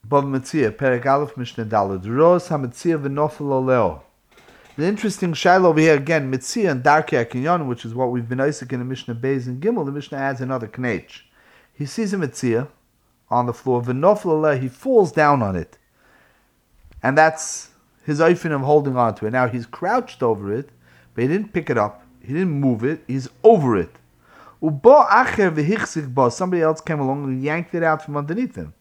Bav Metzia, Perek Aleph Mishnah Daled. Ros HaMetzia V'nofel Oleo. The interesting shiloh over here again, Metzia and Darkei HaKinyon, which is what we've been Isaac in the Mishnah Beis and Gimel. The Mishnah adds another knech. He sees a Metzia on the floor. V'nofel Oleo, he falls down on it, and that's his oifin of holding on to it. Now he's crouched over it, but he didn't pick it up. He didn't move it. He's over it. Ubo acher v'hichzik ba. Somebody else came along and yanked it out from underneath him.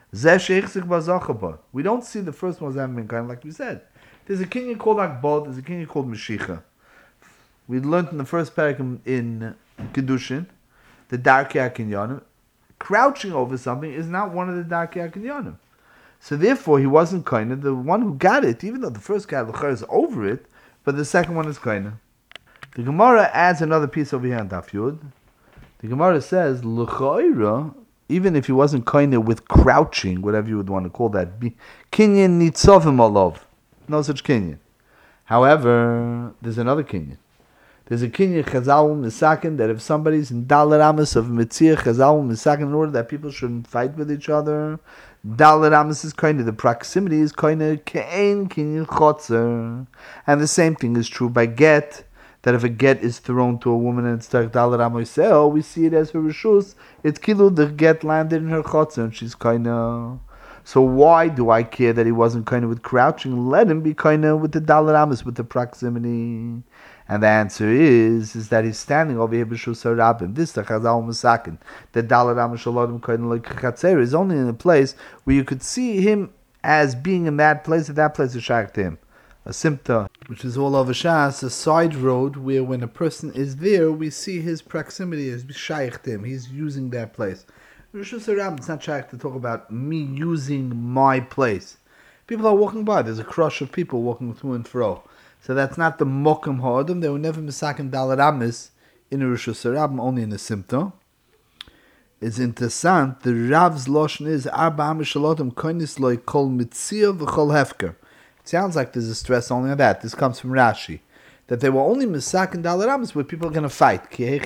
We don't see the first ones having been kind, like we said. There's a kinyan called Akbod, there's a kinyan called Meshicha. We learned in the first parak in Kedushin, the Darkei HaKinyonim, crouching over something is not one of the Darkei HaKinyonim. So therefore, he wasn't kind of the one who got it, even though the first guy is over it, but the second one is kind of. The Gemara adds another piece over here on Daf Yud. The Gemara says, L'cha'ira, even if he wasn't kind of with crouching, whatever you would want to call that, kinyan nitzovim alav. No such kinyan. However, there's another kinyan. There's a kinyan chazal misakin that if somebody's in dalet amas of mitzir chazal misakin, in order that people shouldn't fight with each other, dalet amas is kind of, the proximity is kind of ke'en kinyan chotzer. And the same thing is true by get. That if a get is thrown to a woman and it's tak dalet amoisel, we see it as her rishus. It's kilu, the get landed in her chotzer and she's kind of. So why do I care that he wasn't kind of with crouching? Let him be kind of with the dalet amos, with the proximity. And the answer is that he's standing over here b'shus harabim. This the chazal masakin. The dalet amos shalodim kind of like chatzer is only in a place where you could see him as being in that place. That place is shaykh to him. A simta, which is all over Shas, a side road where when a person is there, we see his proximity as shaykh to him. He's using that place. Rishus Harabim, it's not shaykh to talk about me using my place. People are walking by. There's a crush of people walking to and fro. So that's not the mokum ha'adam. They were never misakim dalet amis in a Rishus Harabim, only in a simta. It's interesting. The Rav's loshon is arba amishalotim koinis loy kol mitzia v'chol hefker. It sounds like there's a stress only on that. This comes from Rashi. That they were only misak and dalet amos where people are going to fight.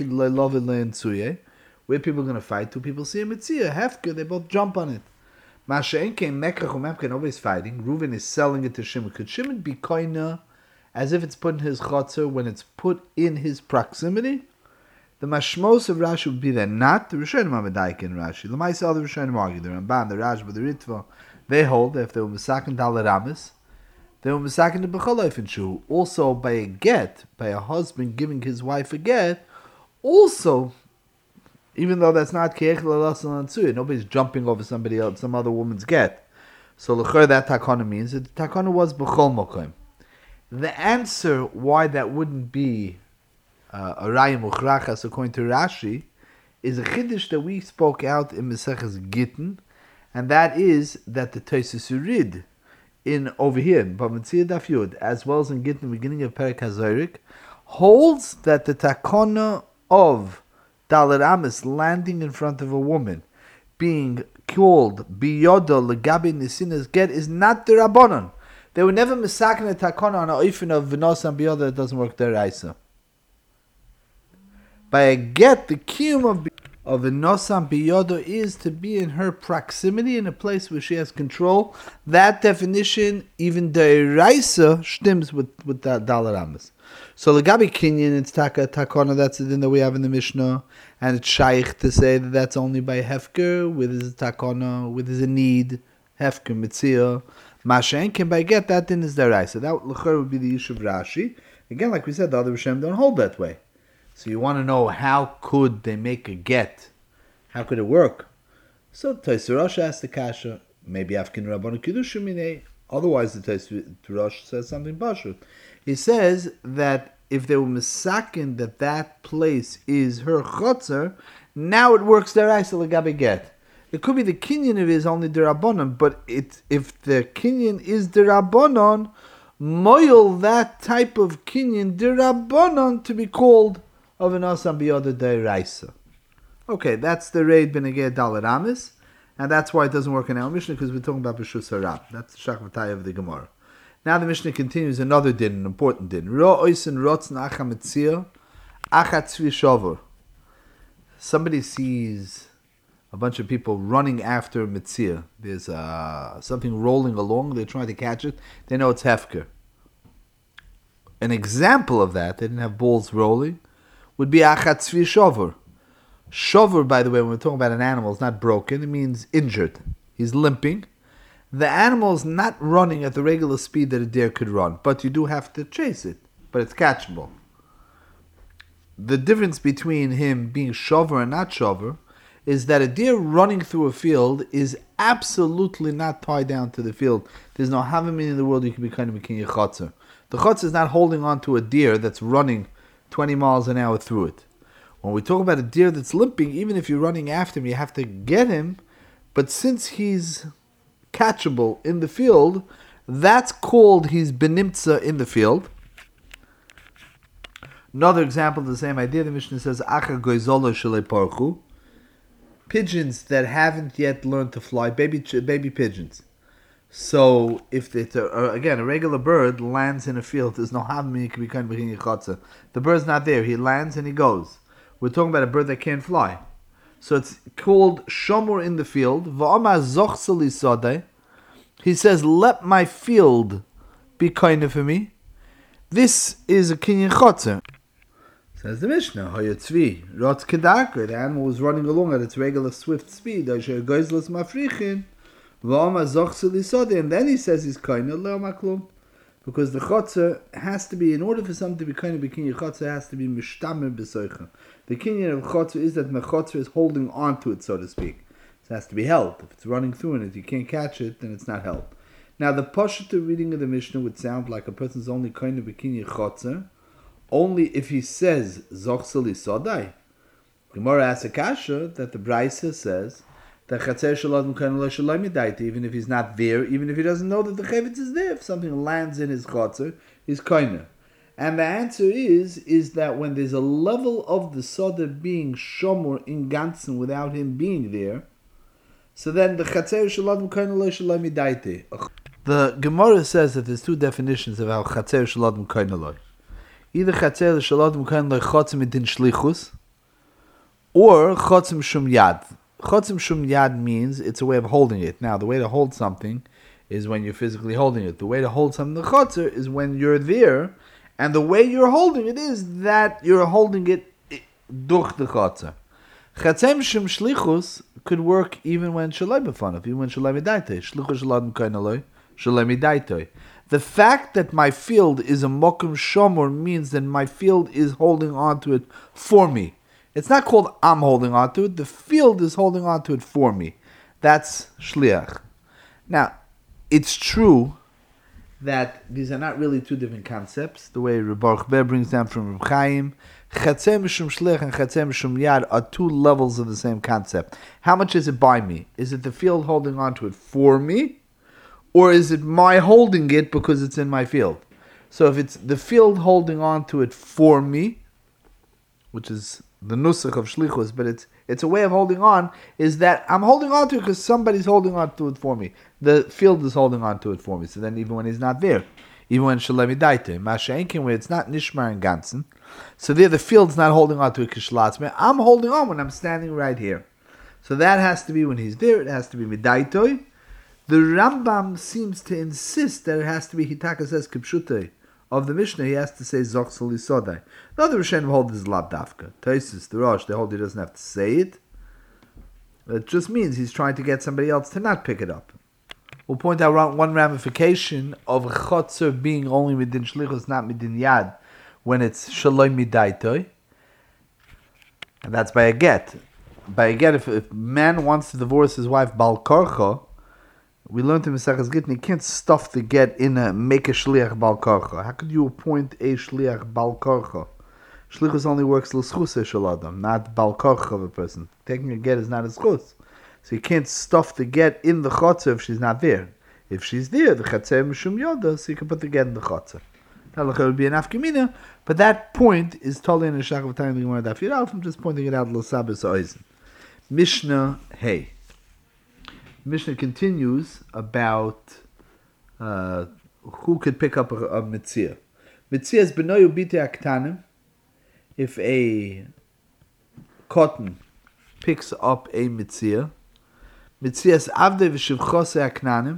Where people are going to fight. Two people see a mitzia, hefker, they both jump on it. Masha'en came mekrach umemke, nobody's fighting. Reuven is selling it to Shimon. Could Shimon be koina as if it's put in his chotzer when it's put in his proximity? The mashmos of Rashi would be that not the Rishonim Amadaik in Rashi. The Maisa other Rishonim argue. The Ramban, the Rashba, the Ritva, they hold that if they were misak and dalet amos, they were misakin the b'chol shu. Also, by a get, by a husband giving his wife a get, also, even though that's not ke'ech l'lasan ansuya, nobody's jumping over somebody else, some other woman's get. So l'cher that takana means that the takana was b'chol mokim. The answer why that wouldn't be a raya muchrachas according to Rashi is a chiddush that we spoke out in Maseches Gittin, and that is that the Tosfos Yurid in over here, in Bava Daf Yud, as well as in Gittin, the beginning of Perek HaZorik, holds that the takana of dalet amos landing in front of a woman, being called biyoda legabi nisinas get, is not the rabbanon. They were never misakin a takana on a oifin of v'nos and biyoda that doesn't work there isa. By a get, the kiyum of a nosam biyodo is to be in her proximity, in a place where she has control. That definition, even the Eraisa, stims with that dalet amos. So legabi kinyan, it's takana. That's the thing that we have in the Mishnah, and it's shaykh to say that that's only by hefker, where there's a takana, where there's a need, hefker mitzia. Mashen can by get, that then is the Eraisa. That l'cher would be the issue of Rashi. Again, like we said, the other Rishonim don't hold that way. So you want to know how could they make a get? How could it work? So Tosfos Rosh asked the kasha. Maybe Afkin Rabbanu Kiddushim Minei. Otherwise, the Tosfos Rosh says something pashut. He says that if they were misakin that place is her chotzer, now it works deraisa legabe get. It could be the kinyan of it is only derabanan, but if the kinyan is derabanan, moil that type of kinyan derabanan to be called of an asam biyada deraisa. Okay, that's the raid benegeh dalet amos, and that's why it doesn't work in our Mishnah, because we're talking about b'shus harab. That's the shachvatay of the Gemara. Now the Mishnah continues another din, an important din. Ro'oisen rotzen acha metzir, acha tzvi shavur. Somebody sees a bunch of people running after a mitzvah. There's something rolling along. They're trying to catch it. They know it's hefker. An example of that, they didn't have balls rolling, would be achat tzvi shover. Shover, by the way, when we're talking about an animal, is not broken. It means injured. He's limping. The animal is not running at the regular speed that a deer could run, but you do have to chase it. But it's catchable. The difference between him being shover and not shover is that a deer running through a field is absolutely not tied down to the field. There's no havamim in the world you can be kind of making a chotzer. The chotzer is not holding on to a deer that's running 20 miles an hour through it. When we talk about a deer that's limping, even if you're running after him, you have to get him. But since he's catchable in the field, that's called he's benimtza in the field. Another example of the same idea, the Mishnah says, Acha goizolo shalei parchu. Pigeons that haven't yet learned to fly, baby pigeons. So, if it's again a regular bird lands in a field, there's no havmi can be kind of chotzer. The bird's not there. He lands and he goes. We're talking about a bird that can't fly. So it's called shomor in the field. V'amar zochseli sodei. He says, "Let my field be kind for me." This is a kinyan chotzer. Says the Mishnah, Hayatzvi, Rotz Kedarker, the animal was running along at its regular swift speed, and then he says he's kaina le'amaklum, because the chotzer has to be, in order for something to be kaina b'kinyan chotzer, has to be mishtamer b'soicha. The kinyan of chotzer is that the chotzer is holding on to it, so to speak. So it has to be held. If it's running through it, you can't catch it, then it's not held. Now the pashut reading of the Mishnah would sound like a person's only kaina b'kinyan chotzer, only if he says Zochseli Sodai. Gemara asks a kasha that the Brisa says that Chatzer Shalom Kanal Shalom Midaita, even if he's not there, even if he doesn't know that the Chevetz is there, if something lands in his Chatzer, he's kaina. And the answer is that when there's a level of the Soda being Shomor in Ganzen without him being there, so then the Chatzer Shalom Kanal Shalom Midaita. The Gemara says that there's two definitions of how Chatzer Shalom Kanal. Either chatzer l'shalom kan lechotzim midin shlichus, or chotzim shum yad. Chotzim shum yad means it's a way of holding it. Now, the way to hold something is when you're physically holding it. The way to hold something, the chotzer, is when you're there, and the way you're holding it is that you're holding it durch the chotzer. Chatzem shum shlichus could work even when shalai b'fanav, even when shalai midaitoi. Shlichus shalom kan aloi, shalai midaitoi. The fact that my field is a mokum shomor means that my field is holding on to it for me. It's not called I'm holding on to it. The field is holding on to it for me. That's shliach. Now, it's true that these are not really two different concepts. The way Reb Baruch Ber brings down from Reb Chaim, chatzeh mishum shliach and chatzeh mishum yad are two levels of the same concept. How much is it by me? Is it the field holding on to it for me? Or is it my holding it because it's in my field? So if it's the field holding on to it for me, which is the nusach of shlichus, but it's a way of holding on, is that I'm holding on to it because somebody's holding on to it for me. The field is holding on to it for me. So then even when he's not there, even when shalemi daite, masha'enkin, where it's not nishmar and ganzen, so there the field's not holding on to it kishlatzme. I'm holding on when I'm standing right here. So that has to be when he's there. It has to be midaitoi. The Rambam seems to insist that it has to be Hitaka says Kipshutei. Of the Mishnah, he has to say Zochsel Yisodai. The other Rishonim hold this Lab Dafka. Taisus, the Rosh, they hold he doesn't have to say it. It just means he's trying to get somebody else to not pick it up. We'll point out one ramification of a Chotzer being only Midin Shlichus, not Midin Yad, when it's Shalom Midaitoi. And that's by a get. By a get, if a man wants to divorce his wife Bal Korcho, we learned in Mesachas Gittin, you can't stuff the get in make a shliach bal karcha. How could you appoint a shliach bal karcha? Shlichus only works l'schus shaladam, not bal karcha of a person. Taking a get is not a schus. So you can't stuff the get in the chotzer if she's not there. If she's there, the chatzeh mishum yoda, so you can put the get in the chotzer. Now look, it would be an afkamina, but that point is totally in the shach of time the Gemara Daf Yud. I'm just pointing it out l'sabes oizen. Mishnah Hey. Mishnah continues about who could pick up a mitzvah. Mitzvah is benoyu bite aktanim. If a cotton picks up a mitzvah. Mitzias avdei v'shivchosei aknanim.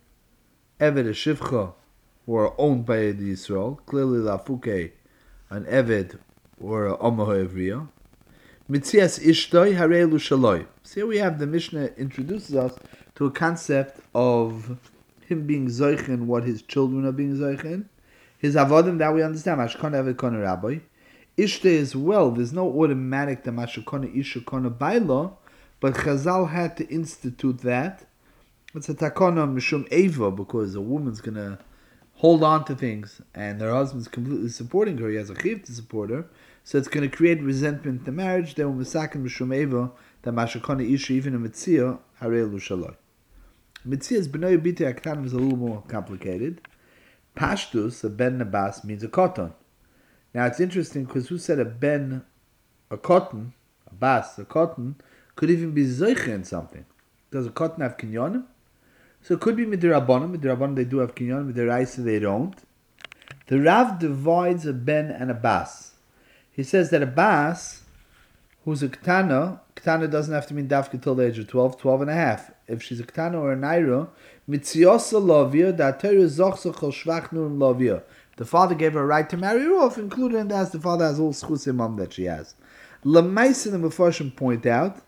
Eved and shivcha were owned by the Yisrael. Clearly, lafuke, an eved or a omaho evriya. Mitzias ishtoi harelu shaloi. So here we have the Mishnah introduces us to a concept of him being zoichen, what his children are being zoichen. His avodim, that we understand. Mashkona eved kona rabbi. Ishtoi as well, there's no automatic that mashkona isha kona bailo, but Chazal had to institute that. It's a takona mishum eva, because a woman's going to hold on to things and her husband's completely supporting her. He has a chiv to support her. So it's going to create resentment in the marriage. They will misaken mishum eva, that mashakona isha, even a mitzia, harei lushaloi. Mitzia's b'noi b'itei aktanim is a little more complicated. Pashtus, a ben nabas, means a cotton. Now it's interesting because who said a cotton, a bas, a cotton, could even be zoiche in something. Does a cotton have kinyonim? So it could be midirabonim. Midirabonim they do have kinyonim, midiraisa they don't. The Rav divides a ben and a bas. He says that a bas, who's a ktana doesn't have to mean dafka till the age of 12, 12 and a half. If she's a ktana or a naira, mitziosa lavia, da'atera zochsa chol shvach nurim lavia. The father gave her a right to marry her off, included in that the father has all schus imam that she has. Lamais and the Mefarshim point out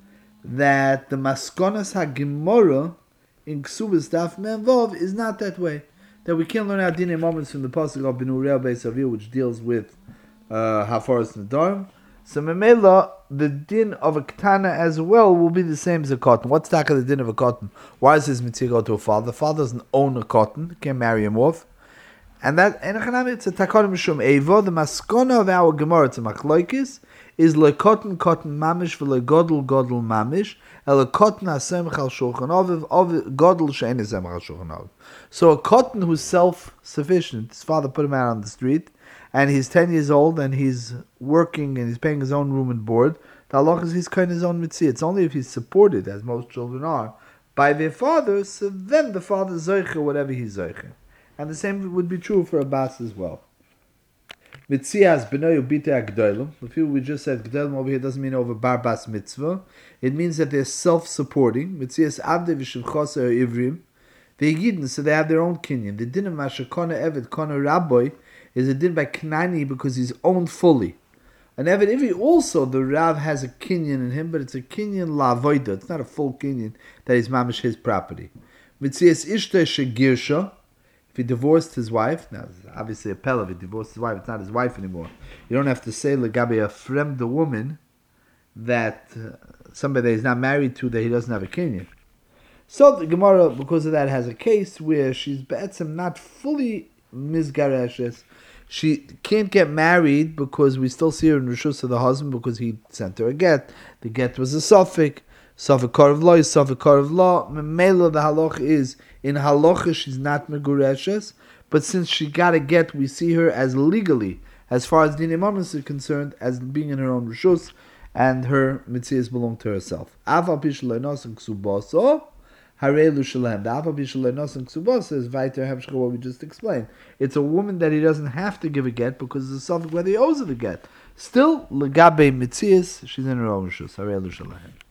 that the maskonas ha-gemora in Ksubas Daf Menvov is not that way. That we can't learn our dinei moments from the pasuk of Benu Re'el Beis Avir, which deals with Hafaras Nedarim. So Memela, the din of a ketana as well will be the same as a cotton. What's the din of a cotton? Why does his mitzvah go to a father? The father doesn't own a cotton, can't marry him off. And that, it's a takon mishum evo. The maskona of our Gemara, it's a machloikis, is lekotten cotton mamish v'legodl godl mamish, elekotten hasemach al shulchan aviv godl she'en hasemach al shulchan aviv. So a cotton who's self-sufficient, his father put him out on the street, and he's 10 years old, and he's working, and he's paying his own room and board, the halach is he's kind of his own mitzvah. It's only if he's supported, as most children are, by their fathers, so then the father zeicher whatever he's zeicher. And the same would be true for a bas as well. Mitzias b'noi ubitei agdolim. The few we just said gdolim over here doesn't mean over bar bas mitzvah. It means that they're self-supporting. Mitzias avdei v'shivchosei or ivrim. They're yidden, so they have their own kinyan. The din of mashakona eved kona rabbi is a din by knani because he's owned fully. And eved ivri also, the Rav has a kinyan in him, but it's a kinyan la'avoida. It's not a full kinyan that is mamish his property. Mitzias ishtei shegirsha. If he divorced his wife, now obviously a pella, if he divorced his wife, it's not his wife anymore. You don't have to say legabe a fremde woman that somebody that he's not married to, that he doesn't have a kinyan. So the Gemara, because of that, has a case where she's be'etzem not fully mizgareshes. She can't get married because we still see her in reshus of the husband because he sent her a get. The get was a suffix. Safek Karav Law is Safek Karav Law. Memela, the halach is, in halacha she's not megureshes, but since she got a get, we see her as legally, as far as Dinei Mamas is concerned, as being in her own reshus, and her mitzvahs belong to herself. Aval Pishalei Nosan Ksubaso, Harei Lushalem. The Aval Pishalei Nosan Ksubaso is Vaiter Hemshcha, what we just explained. It's a woman that he doesn't have to give a get because it's a suffix whether he owes her the get. Still, legabe mitzvahs, she's in her own reshus. Harei Lushalem.